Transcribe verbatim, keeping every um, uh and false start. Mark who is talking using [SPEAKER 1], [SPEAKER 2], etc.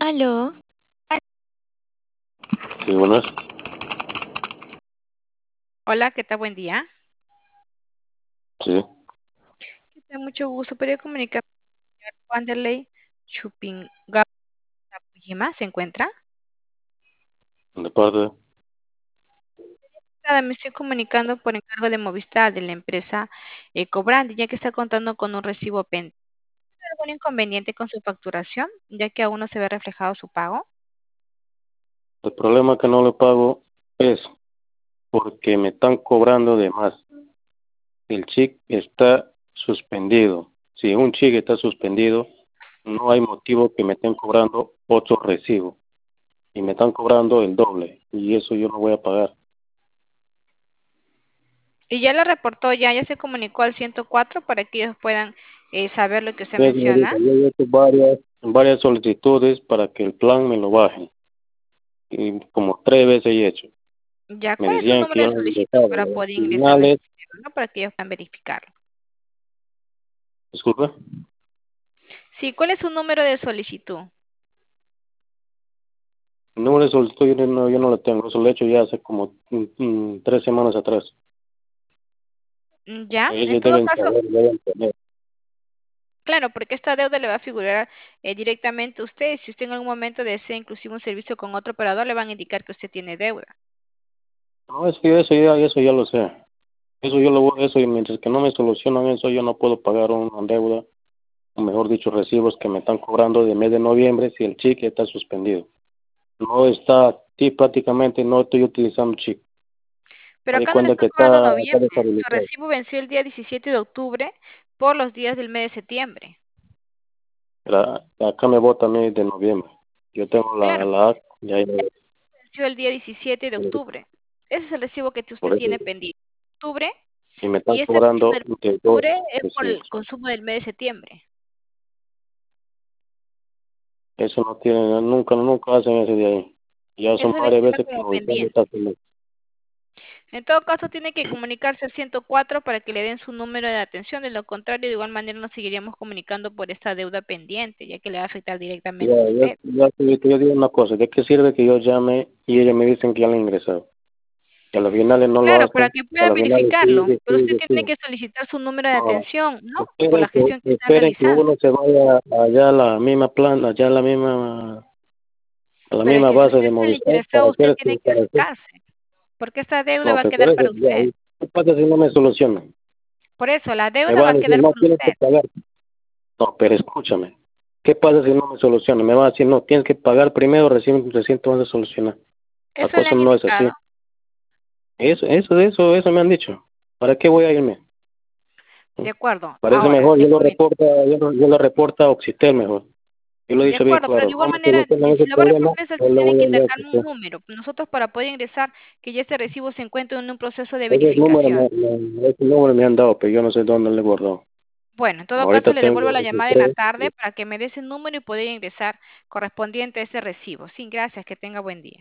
[SPEAKER 1] Aló,
[SPEAKER 2] Sí, buenas.
[SPEAKER 3] Hola, ¿qué tal? Buen día.
[SPEAKER 2] Sí,
[SPEAKER 3] ¿Qué tal? Mucho gusto. ¿Podría comunicar con el señor Wanderley Chupingawa ¿Se encuentra?
[SPEAKER 2] de parte,
[SPEAKER 3] Nada, me estoy comunicando por encargo de Movistar de la empresa Ecobrand, ya que está contando con un recibo pendiente. ¿Hay algún inconveniente con su facturación, ya que aún no se ve reflejado su pago?
[SPEAKER 2] el problema que no le pago es porque me están cobrando de más. El cheque está suspendido. Si un cheque está suspendido, no hay motivo que me estén cobrando otro recibo. Y me están cobrando el doble. Y eso yo no voy a pagar.
[SPEAKER 3] Y ya lo reportó, ya, ya se comunicó al ciento cuatro para que ellos puedan eh, saber lo que usted
[SPEAKER 2] Entonces, señorita,
[SPEAKER 3] menciona.
[SPEAKER 2] yo he hecho varias, varias solicitudes para que el plan me lo baje. Y como tres veces he hecho.
[SPEAKER 3] Ya,
[SPEAKER 2] Me
[SPEAKER 3] ¿cuál es su
[SPEAKER 2] decían que
[SPEAKER 3] número de
[SPEAKER 2] iban a
[SPEAKER 3] solicitud
[SPEAKER 2] ingresar
[SPEAKER 3] para
[SPEAKER 2] a las
[SPEAKER 3] poder ingresar al
[SPEAKER 2] finales.
[SPEAKER 3] sistema, ¿no? Para que ellos puedan verificarlo.
[SPEAKER 2] Disculpe.
[SPEAKER 3] Sí, ¿cuál es su número de solicitud?
[SPEAKER 2] El número de solicitud yo no, yo no lo tengo, eso lo he hecho ya hace como mm, mm, tres semanas atrás.
[SPEAKER 3] Mm, Ya, en
[SPEAKER 2] Ellos
[SPEAKER 3] todo
[SPEAKER 2] deben
[SPEAKER 3] caso,
[SPEAKER 2] saber, deben tener.
[SPEAKER 3] claro, porque esta deuda le va a figurar eh, directamente a usted. Si usted en algún momento desea inclusive un servicio con otro operador, le van a indicar que usted tiene deuda.
[SPEAKER 2] No, es que eso ya, eso ya lo sé. Eso yo lo voy, eso, y mientras que no me solucionan eso, yo no puedo pagar una deuda, o mejor dicho, recibos que me están cobrando de mes de noviembre si el cheque está suspendido. No está, sí, prácticamente no estoy utilizando cheque.
[SPEAKER 3] Pero
[SPEAKER 2] Me di
[SPEAKER 3] acá no le
[SPEAKER 2] cuenta
[SPEAKER 3] están
[SPEAKER 2] que
[SPEAKER 3] cobrando
[SPEAKER 2] está, está
[SPEAKER 3] noviembre. Su
[SPEAKER 2] deshabilitado.
[SPEAKER 3] recibo venció el día diecisiete de octubre por los días del mes de septiembre.
[SPEAKER 2] La- acá me vota a mí de noviembre. Yo tengo la,
[SPEAKER 3] Claro,
[SPEAKER 2] la acta, y ahí me-
[SPEAKER 3] venció el día diecisiete de octubre. Ese es el recibo que usted
[SPEAKER 2] por eso,
[SPEAKER 3] tiene pendiente. Octubre,
[SPEAKER 2] y me están
[SPEAKER 3] y este recibo
[SPEAKER 2] cobrando
[SPEAKER 3] de
[SPEAKER 2] de dos
[SPEAKER 3] octubre es por
[SPEAKER 2] recibos.
[SPEAKER 3] el consumo del mes de septiembre.
[SPEAKER 2] Eso no tiene, nunca, nunca hacen ese de ahí. Ya son
[SPEAKER 3] Eso le
[SPEAKER 2] varias
[SPEAKER 3] queda
[SPEAKER 2] veces que
[SPEAKER 3] como
[SPEAKER 2] Movistar me
[SPEAKER 3] pendiente.
[SPEAKER 2] está haciendo.
[SPEAKER 3] En todo caso, tiene que comunicarse al ciento cuatro para que le den su número de atención. De lo contrario, de igual manera nos seguiríamos comunicando por esta deuda pendiente, ya que le va a afectar
[SPEAKER 2] Ya,
[SPEAKER 3] directamente a
[SPEAKER 2] ya,
[SPEAKER 3] usted.
[SPEAKER 2] ya, te- yo digo una cosa, ¿de qué sirve que yo llame y ellos me dicen que ya lo han ingresado? Que a los finales no lo
[SPEAKER 3] Claro, para
[SPEAKER 2] hacen,
[SPEAKER 3] que
[SPEAKER 2] que a
[SPEAKER 3] pueda
[SPEAKER 2] los finales
[SPEAKER 3] verificarlo,
[SPEAKER 2] sigue,
[SPEAKER 3] pero usted
[SPEAKER 2] sigue,
[SPEAKER 3] tiene
[SPEAKER 2] sigue.
[SPEAKER 3] que solicitar su número de
[SPEAKER 2] No,
[SPEAKER 3] atención, ¿no? Por la
[SPEAKER 2] esperen que,
[SPEAKER 3] gestión que está
[SPEAKER 2] esperen que
[SPEAKER 3] realizando.
[SPEAKER 2] uno se vaya allá a la misma planta, allá a la misma, a la
[SPEAKER 3] Pero es
[SPEAKER 2] misma
[SPEAKER 3] que si
[SPEAKER 2] base
[SPEAKER 3] usted
[SPEAKER 2] de
[SPEAKER 3] se le
[SPEAKER 2] Movistar
[SPEAKER 3] ingresó,
[SPEAKER 2] para
[SPEAKER 3] usted
[SPEAKER 2] hacer,
[SPEAKER 3] tiene que
[SPEAKER 2] para hacer.
[SPEAKER 3] acercarse, porque esta deuda
[SPEAKER 2] No,
[SPEAKER 3] va a
[SPEAKER 2] pero por
[SPEAKER 3] quedar
[SPEAKER 2] eso,
[SPEAKER 3] para
[SPEAKER 2] ya,
[SPEAKER 3] usted.
[SPEAKER 2] ¿qué pasa si no me solucionan?
[SPEAKER 3] Por eso, la
[SPEAKER 2] Me
[SPEAKER 3] deuda va
[SPEAKER 2] van
[SPEAKER 3] a
[SPEAKER 2] a decir,
[SPEAKER 3] quedar
[SPEAKER 2] no
[SPEAKER 3] con
[SPEAKER 2] tienes que
[SPEAKER 3] usted.
[SPEAKER 2] pagar. No, pero escúchame. ¿Qué pasa si no me soluciona? Me va a decir, no, tienes que pagar primero, recién, recién te vas a solucionar. La
[SPEAKER 3] Eso le
[SPEAKER 2] cosa
[SPEAKER 3] han
[SPEAKER 2] no es
[SPEAKER 3] indicado.
[SPEAKER 2] así. Eso, eso, eso, eso me han dicho. ¿Para qué voy a irme?
[SPEAKER 3] De acuerdo.
[SPEAKER 2] Parece
[SPEAKER 3] Ahora,
[SPEAKER 2] mejor,
[SPEAKER 3] le
[SPEAKER 2] yo lo
[SPEAKER 3] comento.
[SPEAKER 2] reporta, yo, lo- yo lo reporta a Oxitel mejor. Yo lo he
[SPEAKER 3] De
[SPEAKER 2] dicho bien
[SPEAKER 3] acuerdo, pero de
[SPEAKER 2] claro,
[SPEAKER 3] igual
[SPEAKER 2] no me
[SPEAKER 3] manera,
[SPEAKER 2] solucionan
[SPEAKER 3] eh, si
[SPEAKER 2] ese
[SPEAKER 3] lo va a
[SPEAKER 2] problema,
[SPEAKER 3] reportar, usted
[SPEAKER 2] yo le
[SPEAKER 3] tiene
[SPEAKER 2] voy
[SPEAKER 3] que
[SPEAKER 2] a ir a
[SPEAKER 3] indicarme un
[SPEAKER 2] Oxitel.
[SPEAKER 3] número. Nosotros para poder ingresar que ya este recibo se encuentre en un proceso de
[SPEAKER 2] Ese número
[SPEAKER 3] verificación.
[SPEAKER 2] me, me- ese número me han dado, pero yo no sé dónde le he guardado.
[SPEAKER 3] Bueno, en todo caso
[SPEAKER 2] Ahorita
[SPEAKER 3] le
[SPEAKER 2] tengo
[SPEAKER 3] devuelvo la llamada en la
[SPEAKER 2] veintitrés.
[SPEAKER 3] tarde para que me dé ese número y poder ingresar correspondiente a ese recibo. Sí, gracias, que tenga buen día.